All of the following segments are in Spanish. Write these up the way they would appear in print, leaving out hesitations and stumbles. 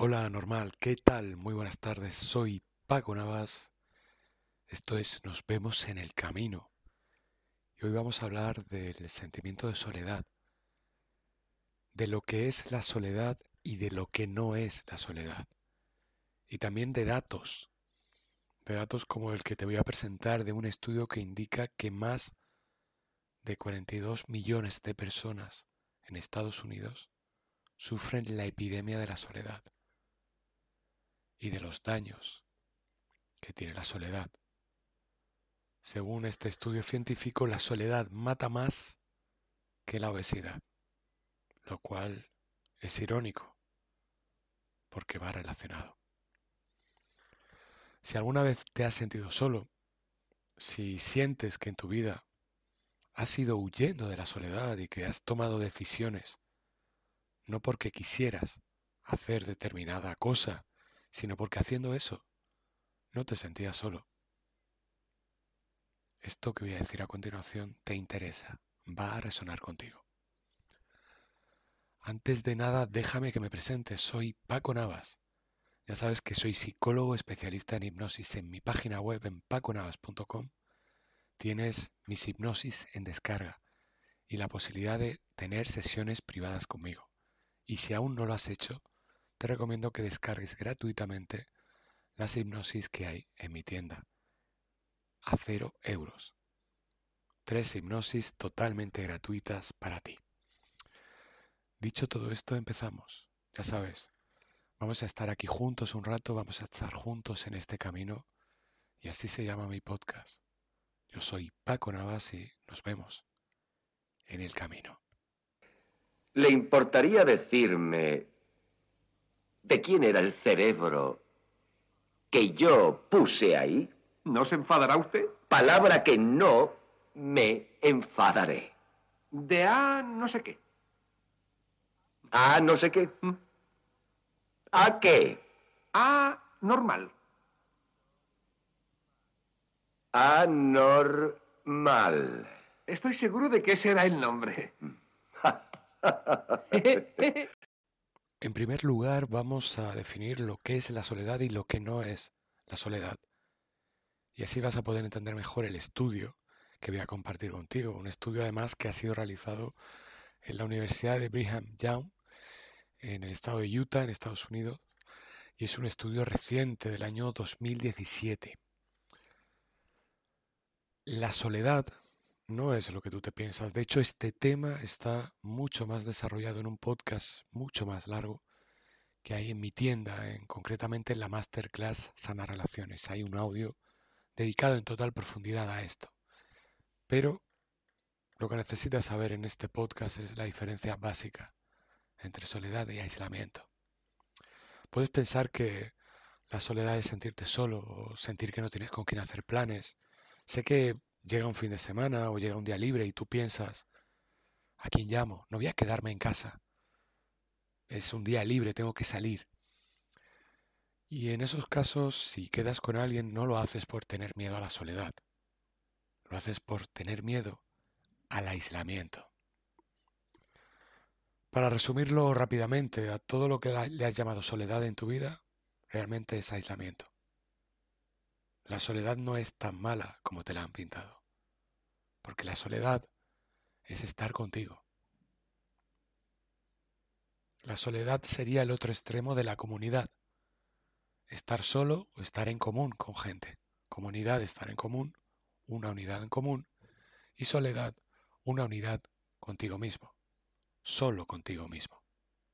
Hola, normal, ¿qué tal? Muy buenas tardes, soy Paco Navas. Esto es Nos vemos en el camino. Y hoy vamos a hablar del sentimiento de soledad, de lo que es la soledad y de lo que no es la soledad. Y también de datos como el que te voy a presentar de un estudio que indica que más de 42 millones de personas en Estados Unidos sufren la epidemia de la soledad y de los daños que tiene la soledad. Según este estudio científico, la soledad mata más que la obesidad, lo cual es irónico porque va relacionado. Si alguna vez te has sentido solo, si sientes que en tu vida has ido huyendo de la soledad y que has tomado decisiones no porque quisieras hacer determinada cosa, sino porque haciendo eso no te sentías solo, esto que voy a decir a continuación te interesa, va a resonar contigo. Antes de nada, déjame que me presente. Soy Paco Navas. Ya sabes que soy psicólogo especialista en hipnosis. En mi página web, en paconavas.com, tienes mis hipnosis en descarga y la posibilidad de tener sesiones privadas conmigo. Y si aún no lo has hecho, te recomiendo que descargues gratuitamente las hipnosis que hay en mi tienda a 0 euros. 3 hipnosis totalmente gratuitas para ti. Dicho todo esto, empezamos. Ya sabes, vamos a estar aquí juntos un rato, vamos a estar juntos en este camino y así se llama mi podcast. Yo soy Paco Navas y nos vemos en el camino. ¿Le importaría decirme de quién era el cerebro que yo puse ahí? ¿No se enfadará usted? Palabra que no me enfadaré. De A no sé qué. Ah, no sé qué. ¿A qué? A normal. Anormal. Estoy seguro de que ese era el nombre. En primer lugar, vamos a definir lo que es la soledad y lo que no es la soledad. Y así vas a poder entender mejor el estudio que voy a compartir contigo. Un estudio además que ha sido realizado en la Universidad de Brigham Young, en el estado de Utah, en Estados Unidos. Y es un estudio reciente del año 2017. La soledad no es lo que tú te piensas. De hecho, este tema está mucho más desarrollado en un podcast mucho más largo que hay en mi tienda, concretamente en la Masterclass Sanar Relaciones. Hay un audio dedicado en total profundidad a esto. Pero lo que necesitas saber en este podcast es la diferencia básica entre soledad y aislamiento. Puedes pensar que la soledad es sentirte solo o sentir que no tienes con quién hacer planes. Sé que llega un fin de semana o llega un día libre y tú piensas, ¿a quién llamo? No voy a quedarme en casa. Es un día libre, tengo que salir. Y en esos casos, si quedas con alguien, no lo haces por tener miedo a la soledad. Lo haces por tener miedo al aislamiento. Para resumirlo rápidamente, a todo lo que le has llamado soledad en tu vida, realmente es aislamiento. La soledad no es tan mala como te la han pintado, porque la soledad es estar contigo. La soledad sería el otro extremo de la comunidad. Estar solo o estar en común con gente. Comunidad, estar en común, una unidad en común, y soledad, una unidad contigo mismo, solo contigo mismo.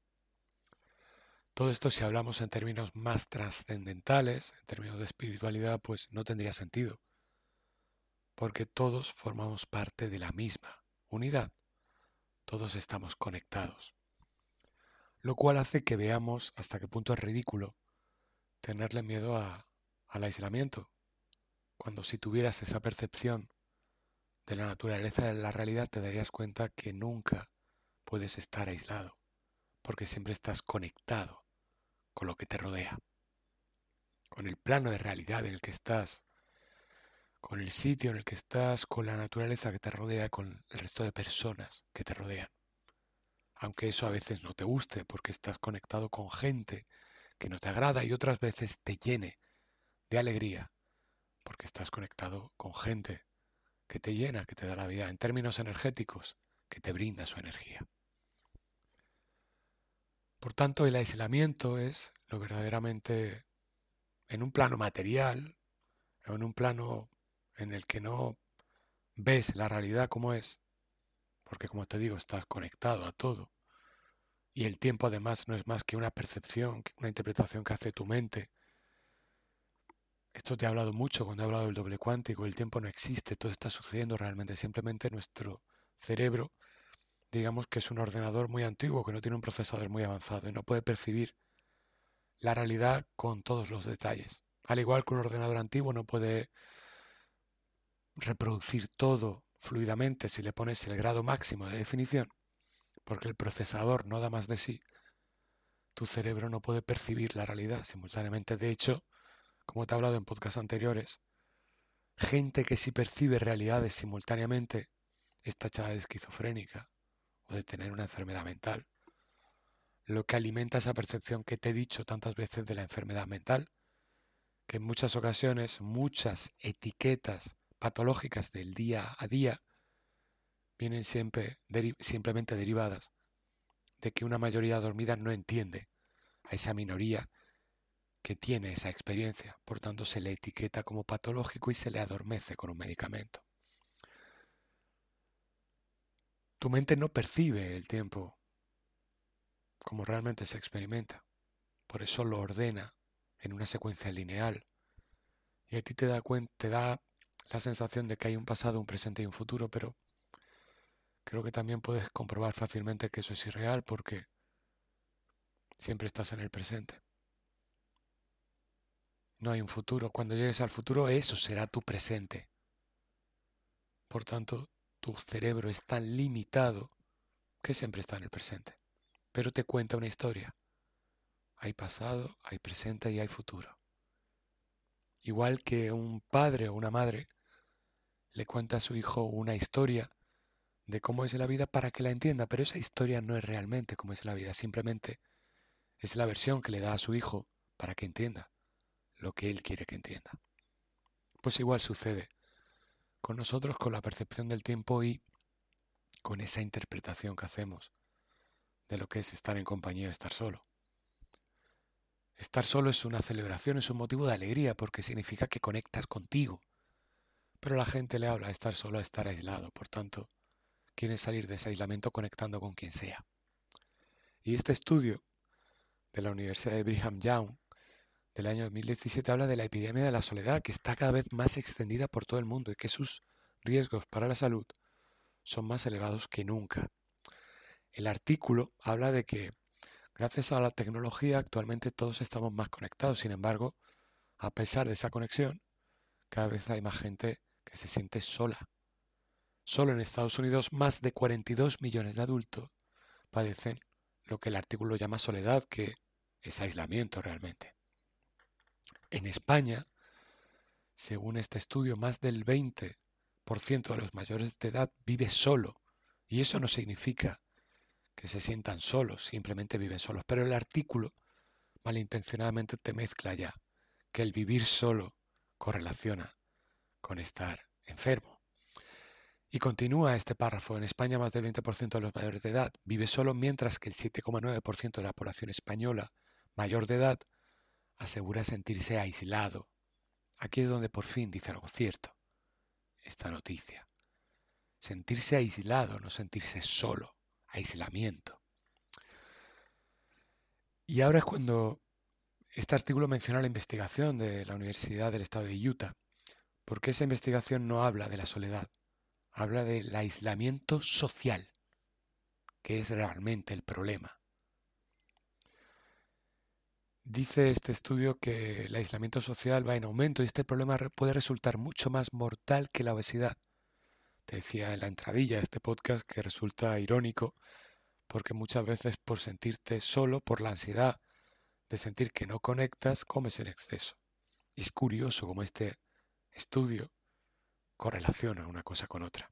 Todo esto, si hablamos en términos más trascendentales, en términos de espiritualidad, pues no tendría sentido, porque todos formamos parte de la misma unidad, todos estamos conectados, lo cual hace que veamos hasta qué punto es ridículo tenerle miedo al aislamiento, cuando si tuvieras esa percepción de la naturaleza de la realidad te darías cuenta que nunca puedes estar aislado, porque siempre estás conectado con lo que te rodea, con el plano de realidad en el que estás, con el sitio en el que estás, con la naturaleza que te rodea, con el resto de personas que te rodean. Aunque eso a veces no te guste porque estás conectado con gente que no te agrada y otras veces te llene de alegría porque estás conectado con gente que te llena, que te da la vida, en términos energéticos, que te brinda su energía. Por tanto, el aislamiento es lo verdaderamente en un plano material, o en un plano en el que no ves la realidad como es, porque como te digo, estás conectado a todo. Y el tiempo además no es más que una percepción, una interpretación que hace tu mente. Esto te he hablado mucho cuando he hablado del doble cuántico. El tiempo no existe, todo está sucediendo realmente. Simplemente nuestro cerebro, digamos que es un ordenador muy antiguo que no tiene un procesador muy avanzado y no puede percibir la realidad con todos los detalles. Al igual que un ordenador antiguo no puede reproducir todo fluidamente si le pones el grado máximo de definición, porque el procesador no da más de sí. Tu cerebro no puede percibir la realidad simultáneamente. De hecho, como te he hablado en podcasts anteriores, gente que sí percibe realidades simultáneamente está tachada de esquizofrénica o de tener una enfermedad mental. Lo que alimenta esa percepción que te he dicho tantas veces de la enfermedad mental, que en muchas ocasiones muchas etiquetas patológicas del día a día vienen simplemente derivadas de que una mayoría dormida no entiende a esa minoría que tiene esa experiencia. Por tanto, se le etiqueta como patológico y se le adormece con un medicamento. Tu mente no percibe el tiempo como realmente se experimenta. Por eso lo ordena en una secuencia lineal. Y a ti te da la sensación de que hay un pasado, un presente y un futuro, pero creo que también puedes comprobar fácilmente que eso es irreal porque siempre estás en el presente. No hay un futuro. Cuando llegues al futuro, eso será tu presente. Por tanto, tu cerebro es tan limitado que siempre está en el presente. Pero te cuenta una historia. Hay pasado, hay presente y hay futuro. Igual que un padre o una madre le cuenta a su hijo una historia de cómo es la vida para que la entienda, pero esa historia no es realmente cómo es la vida, simplemente es la versión que le da a su hijo para que entienda lo que él quiere que entienda. Pues igual sucede con nosotros, con la percepción del tiempo y con esa interpretación que hacemos de lo que es estar en compañía o estar solo. Estar solo es una celebración, es un motivo de alegría porque significa que conectas contigo. Pero la gente le habla a estar solo, a estar aislado. Por tanto, quieren salir de ese aislamiento conectando con quien sea. Y este estudio de la Universidad de Brigham Young del año 2017 habla de la epidemia de la soledad que está cada vez más extendida por todo el mundo y que sus riesgos para la salud son más elevados que nunca. El artículo habla de que gracias a la tecnología actualmente todos estamos más conectados. Sin embargo, a pesar de esa conexión, cada vez hay más gente que se siente sola. Solo en Estados Unidos más de 42 millones de adultos padecen lo que el artículo llama soledad, que es aislamiento realmente. En España, según este estudio, más del 20% de los mayores de edad vive solo. Y eso no significa que se sientan solos, simplemente viven solos. Pero el artículo malintencionadamente te mezcla ya que el vivir solo correlaciona con estar enfermo. Y continúa este párrafo. En España más del 20% de los mayores de edad vive solo, mientras que el 7,9% de la población española mayor de edad asegura sentirse aislado. Aquí es donde por fin dice algo cierto esta noticia. Sentirse aislado, no sentirse solo. Aislamiento. Y ahora es cuando este artículo menciona la investigación de la Universidad del Estado de Utah, porque esa investigación no habla de la soledad, habla del aislamiento social, que es realmente el problema. Dice este estudio que el aislamiento social va en aumento y este problema puede resultar mucho más mortal que la obesidad. Te decía en la entradilla de este podcast que resulta irónico porque muchas veces por sentirte solo, por la ansiedad de sentir que no conectas, comes en exceso. Y es curioso cómo este estudio correlaciona una cosa con otra.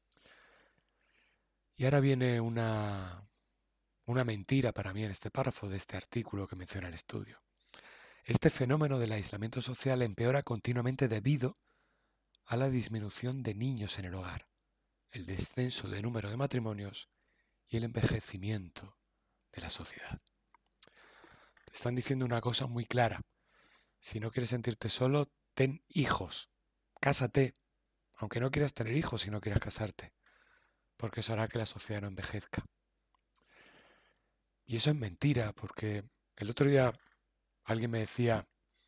Y ahora viene una mentira para mí en este párrafo de este artículo que menciona el estudio. Este fenómeno del aislamiento social empeora continuamente debido a la disminución de niños en el hogar, el descenso de número de matrimonios y el envejecimiento de la sociedad. Te están diciendo una cosa muy clara. Si no quieres sentirte solo, ten hijos. Cásate, aunque no quieras tener hijos si no quieras casarte, porque eso hará que la sociedad no envejezca. Y eso es mentira, porque el otro día alguien me decía,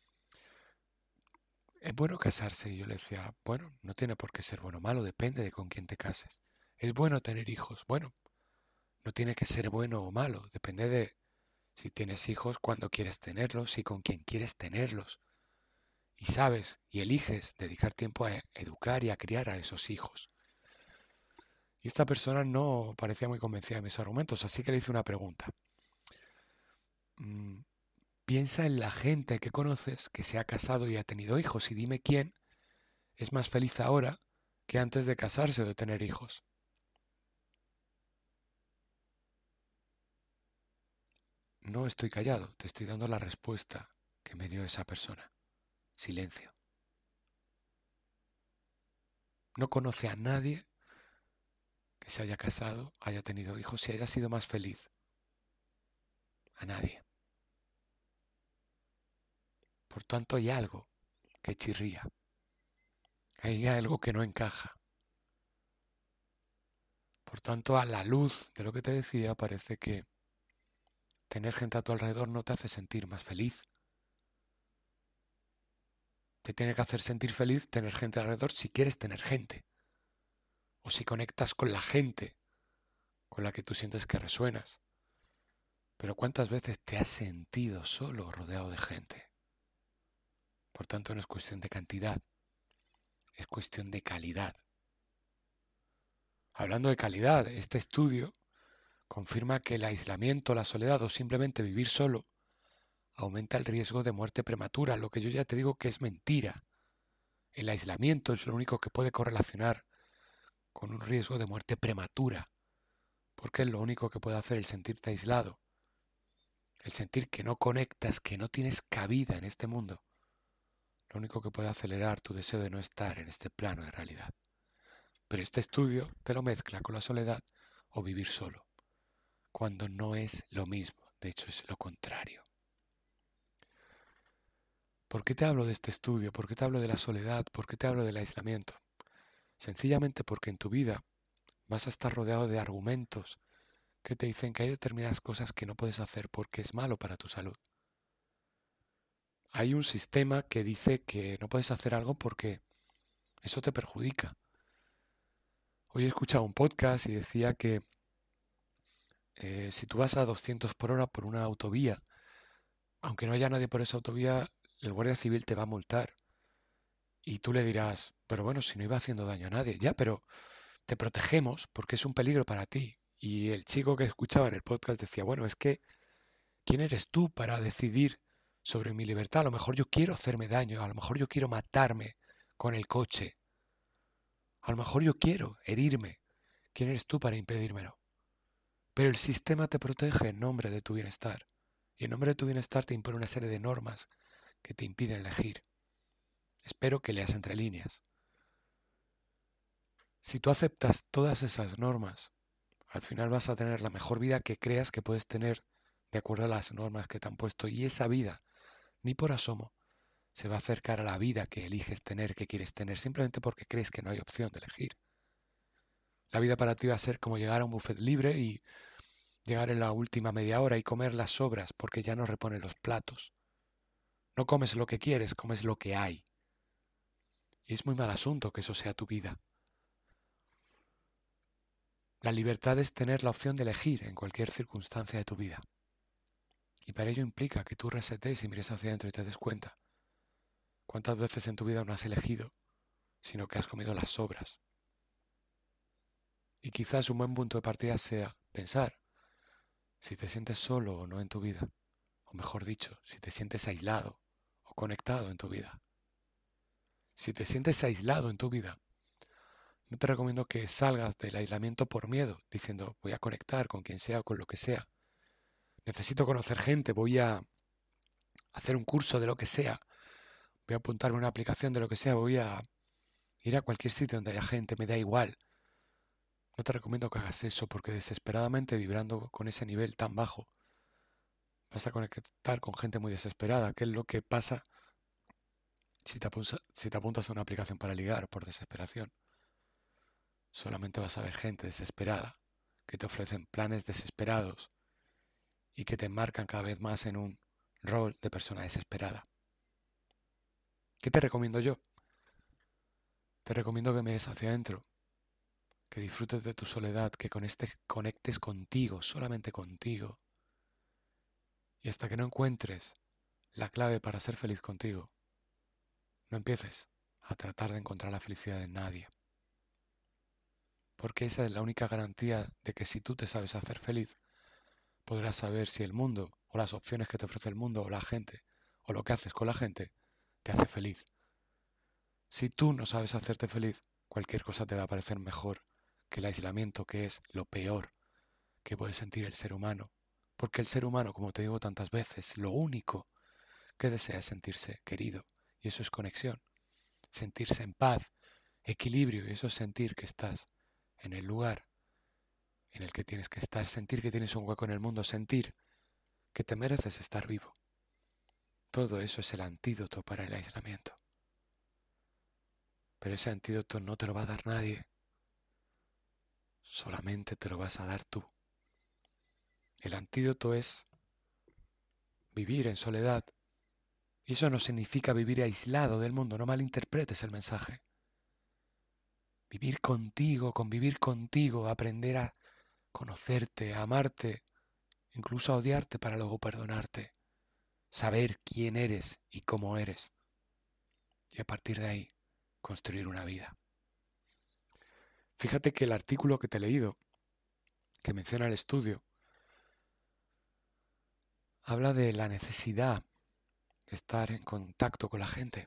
¿es bueno casarse? Y yo le decía, bueno, no tiene por qué ser bueno o malo, depende de con quién te cases. ¿Es bueno tener hijos? Bueno, no tiene que ser bueno o malo, depende de si tienes hijos, cuándo quieres tenerlos y con quién quieres tenerlos. Y sabes y eliges dedicar tiempo a educar y a criar a esos hijos. Y esta persona no parecía muy convencida de mis argumentos, así que le hice una pregunta. Piensa en la gente que conoces que se ha casado y ha tenido hijos y dime quién es más feliz ahora que antes de casarse o de tener hijos. No estoy callado, te estoy dando la respuesta que me dio esa persona. Silencio. No conoce a nadie que se haya casado, haya tenido hijos y haya sido más feliz. A nadie. Por tanto, hay algo que chirría. Hay algo que no encaja. Por tanto, a la luz de lo que te decía, parece que tener gente a tu alrededor no te hace sentir más feliz. Te tiene que hacer sentir feliz tener gente alrededor si quieres tener gente. O si conectas con la gente con la que tú sientes que resuenas. Pero ¿cuántas veces te has sentido solo rodeado de gente? Por tanto, no es cuestión de cantidad, es cuestión de calidad. Hablando de calidad, este estudio confirma que el aislamiento, la soledad o simplemente vivir solo aumenta el riesgo de muerte prematura, lo que yo ya te digo que es mentira. El aislamiento es lo único que puede correlacionar con un riesgo de muerte prematura, porque es lo único que puede hacer el sentirte aislado, el sentir que no conectas, que no tienes cabida en este mundo, lo único que puede acelerar tu deseo de no estar en este plano de realidad. Pero este estudio te lo mezcla con la soledad o vivir solo, cuando no es lo mismo, de hecho es lo contrario. ¿Por qué te hablo de este estudio? ¿Por qué te hablo de la soledad? ¿Por qué te hablo del aislamiento? Sencillamente porque en tu vida vas a estar rodeado de argumentos que te dicen que hay determinadas cosas que no puedes hacer porque es malo para tu salud. Hay un sistema que dice que no puedes hacer algo porque eso te perjudica. Hoy he escuchado un podcast y decía que si tú vas a 200 por hora por una autovía, aunque no haya nadie por esa autovía, el guardia civil te va a multar. Y tú le dirás, pero bueno, si no iba haciendo daño a nadie. Ya, pero te protegemos porque es un peligro para ti. Y el chico que escuchaba en el podcast decía, bueno, es que, ¿quién eres tú para decidir sobre mi libertad? A lo mejor yo quiero hacerme daño, a lo mejor yo quiero matarme con el coche. A lo mejor yo quiero herirme. ¿Quién eres tú para impedírmelo? Pero el sistema te protege en nombre de tu bienestar. Y en nombre de tu bienestar te impone una serie de normas que te impiden elegir. Espero que leas entre líneas. Si tú aceptas todas esas normas, al final vas a tener la mejor vida que creas que puedes tener de acuerdo a las normas que te han puesto. Y esa vida, ni por asomo, se va a acercar a la vida que eliges tener, que quieres tener, simplemente porque crees que no hay opción de elegir. La vida para ti va a ser como llegar a un buffet libre y llegar en la última media hora y comer las sobras porque ya no reponen los platos. No comes lo que quieres, comes lo que hay. Y es muy mal asunto que eso sea tu vida. La libertad es tener la opción de elegir en cualquier circunstancia de tu vida. Y para ello implica que tú resetes y mires hacia adentro y te des cuenta cuántas veces en tu vida no has elegido, sino que has comido las sobras. Y quizás un buen punto de partida sea pensar si te sientes solo o no en tu vida, o mejor dicho, si te sientes aislado o conectado en tu vida. Si te sientes aislado en tu vida, no te recomiendo que salgas del aislamiento por miedo, diciendo voy a conectar con quien sea o con lo que sea. Necesito conocer gente, voy a hacer un curso de lo que sea, voy a apuntarme a una aplicación de lo que sea, voy a ir a cualquier sitio donde haya gente, me da igual. No te recomiendo que hagas eso porque desesperadamente vibrando con ese nivel tan bajo vas a conectar con gente muy desesperada, que es lo que pasa si te apuntas a una aplicación para ligar por desesperación. Solamente vas a ver gente desesperada, que te ofrecen planes desesperados y que te enmarcan cada vez más en un rol de persona desesperada. ¿Qué te recomiendo yo? Te recomiendo que mires hacia adentro, que disfrutes de tu soledad, que conectes contigo, solamente contigo. Y hasta que no encuentres la clave para ser feliz contigo, no empieces a tratar de encontrar la felicidad en nadie. Porque esa es la única garantía de que si tú te sabes hacer feliz, podrás saber si el mundo, o las opciones que te ofrece el mundo, o la gente, o lo que haces con la gente, te hace feliz. Si tú no sabes hacerte feliz, cualquier cosa te va a parecer mejor que el aislamiento, que es lo peor que puede sentir el ser humano. Porque el ser humano, como te digo tantas veces, lo único que desea es sentirse querido. Y eso es conexión. Sentirse en paz, equilibrio, y eso es sentir que estás en el lugar en el que tienes que estar, sentir que tienes un hueco en el mundo, sentir que te mereces estar vivo. Todo eso es el antídoto para el aislamiento. Pero ese antídoto no te lo va a dar nadie. Solamente te lo vas a dar tú. El antídoto es vivir en soledad. Y eso no significa vivir aislado del mundo, no malinterpretes el mensaje. Vivir contigo, convivir contigo, aprender a conocerte, a amarte, incluso a odiarte para luego perdonarte. Saber quién eres y cómo eres. Y a partir de ahí, construir una vida. Fíjate que el artículo que te he leído, que menciona el estudio, habla de la necesidad de estar en contacto con la gente.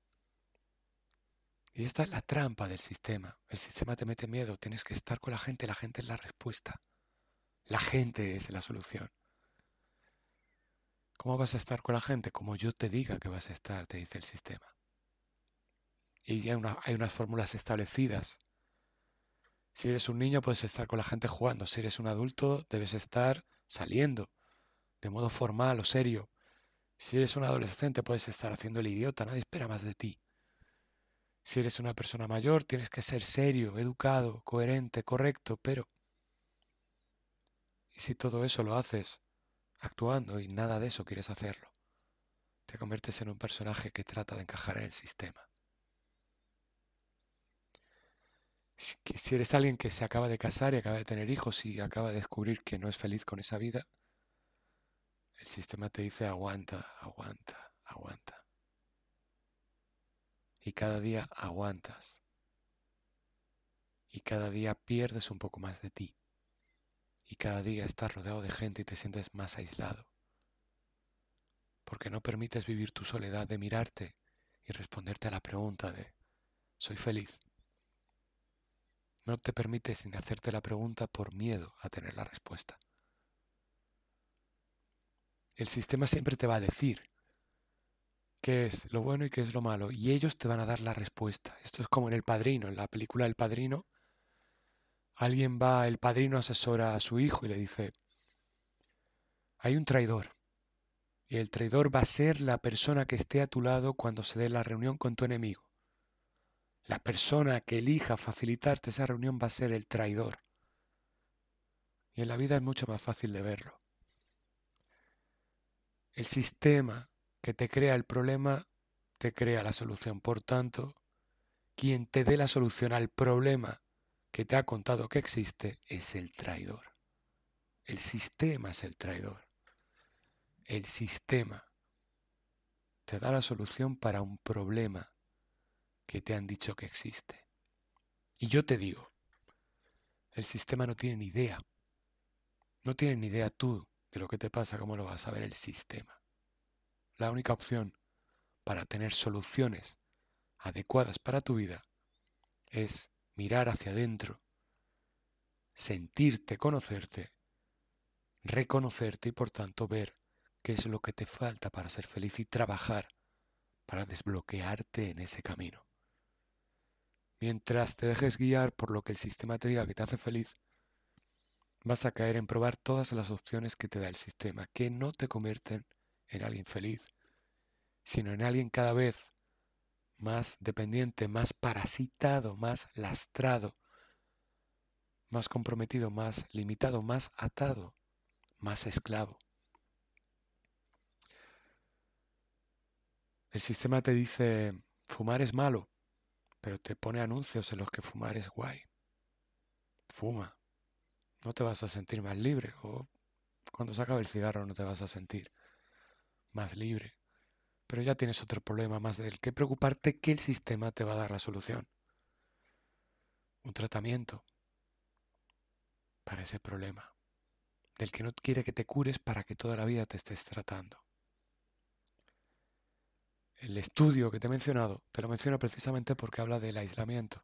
Y esta es la trampa del sistema. El sistema te mete miedo, tienes que estar con la gente es la respuesta. La gente es la solución. ¿Cómo vas a estar con la gente? Como yo te diga que vas a estar, te dice el sistema. Y hay unas fórmulas establecidas. Si eres un niño, puedes estar con la gente jugando. Si eres un adulto, debes estar saliendo, de modo formal o serio. Si eres un adolescente, puedes estar haciendo el idiota, nadie espera más de ti. Si eres una persona mayor, tienes que ser serio, educado, coherente, correcto, pero... ¿Y si todo eso lo haces actuando y nada de eso quieres hacerlo? Te conviertes en un personaje que trata de encajar en el sistema. Si eres alguien que se acaba de casar y acaba de tener hijos y acaba de descubrir que no es feliz con esa vida, el sistema te dice aguanta, aguanta, aguanta. Y cada día aguantas. Y cada día pierdes un poco más de ti. Y cada día estás rodeado de gente y te sientes más aislado. Porque no permites vivir tu soledad de mirarte y responderte a la pregunta de ¿soy feliz? No te permites ni hacerte la pregunta por miedo a tener la respuesta. El sistema siempre te va a decir qué es lo bueno y qué es lo malo, y ellos te van a dar la respuesta. Esto es como en El Padrino, en la película El Padrino. El padrino asesora a su hijo y le dice, hay un traidor, y el traidor va a ser la persona que esté a tu lado cuando se dé la reunión con tu enemigo. La persona que elija facilitarte esa reunión va a ser el traidor. Y en la vida es mucho más fácil de verlo. El sistema que te crea el problema te crea la solución. Por tanto, quien te dé la solución al problema que te ha contado que existe es el traidor. El sistema es el traidor. El sistema te da la solución para un problema que te han dicho que existe. Y yo te digo, el sistema no tiene ni idea. No tiene ni idea tú de lo que te pasa, cómo lo vas a ver el sistema. La única opción para tener soluciones adecuadas para tu vida es mirar hacia adentro, sentirte, conocerte, reconocerte y por tanto ver qué es lo que te falta para ser feliz y trabajar para desbloquearte en ese camino. Mientras te dejes guiar por lo que el sistema te diga que te hace feliz, vas a caer en probar todas las opciones que te da el sistema, que no te convierten en alguien feliz, sino en alguien cada vez más dependiente, más parasitado, más lastrado, más comprometido, más limitado, más atado, más esclavo. El sistema te dice, fumar es malo, pero te pone anuncios en los que fumar es guay. Fuma, no te vas a sentir más libre, o cuando se acabe el cigarro no te vas a sentir más libre. Pero ya tienes otro problema más del que preocuparte, que el sistema te va a dar la solución. Un tratamiento para ese problema, del que no quiere que te cures para que toda la vida te estés tratando. El estudio que te he mencionado, te lo menciono precisamente porque habla del aislamiento.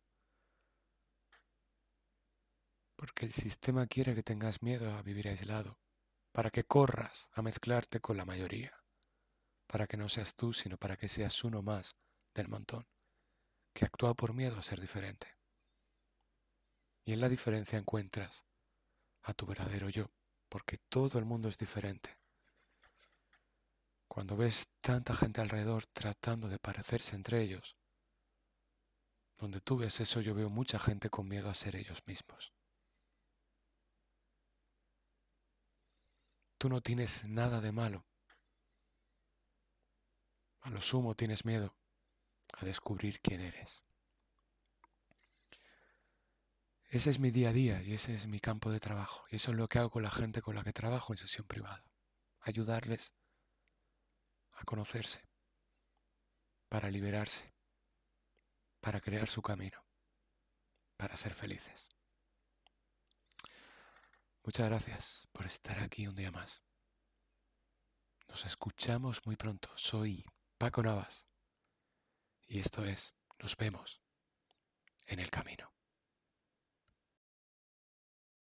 Porque el sistema quiere que tengas miedo a vivir aislado, para que corras a mezclarte con la mayoría, para que no seas tú, sino para que seas uno más del montón, que actúa por miedo a ser diferente. Y en la diferencia encuentras a tu verdadero yo, porque todo el mundo es diferente. Cuando ves tanta gente alrededor tratando de parecerse entre ellos, donde tú ves eso, yo veo mucha gente con miedo a ser ellos mismos. Tú no tienes nada de malo. A lo sumo tienes miedo a descubrir quién eres. Ese es mi día a día y ese es mi campo de trabajo. Y eso es lo que hago con la gente con la que trabajo en sesión privada. Ayudarles a conocerse, para liberarse, para crear su camino, para ser felices. Muchas gracias por estar aquí un día más. Nos escuchamos muy pronto. Soy Paco Navas y esto es Nos vemos en el camino.